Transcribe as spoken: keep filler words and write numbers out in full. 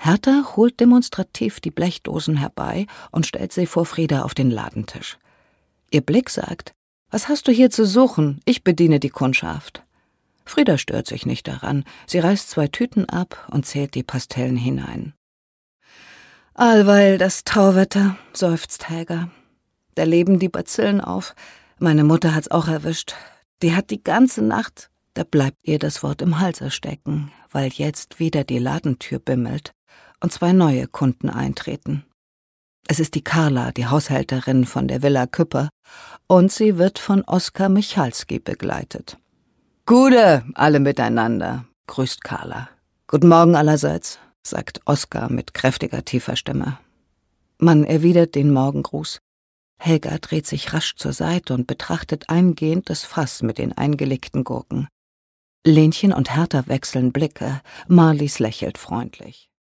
Hertha holt demonstrativ die Blechdosen herbei und stellt sie vor Frieda auf den Ladentisch. Ihr Blick sagt: »Was hast du hier zu suchen? Ich bediene die Kundschaft.« Frieda stört sich nicht daran. Sie reißt zwei Tüten ab und zählt die Pastellen hinein. »Allweil das Tauwetter«, seufzt Helga. »Da leben die Bazillen auf. Meine Mutter hat's auch erwischt. Die hat die ganze Nacht...« Da bleibt ihr das Wort im Halse stecken, weil jetzt wieder die Ladentür bimmelt und zwei neue Kunden eintreten. Es ist die Carla, die Haushälterin von der Villa Küpper, und sie wird von Oskar Michalski begleitet. »Gude, alle miteinander«, grüßt Carla. »Guten Morgen allerseits«, sagt Oskar mit kräftiger, tiefer Stimme. Man erwidert den Morgengruß. Helga dreht sich rasch zur Seite und betrachtet eingehend das Fass mit den eingelegten Gurken. Lenchen und Hertha wechseln Blicke, Marlies lächelt freundlich.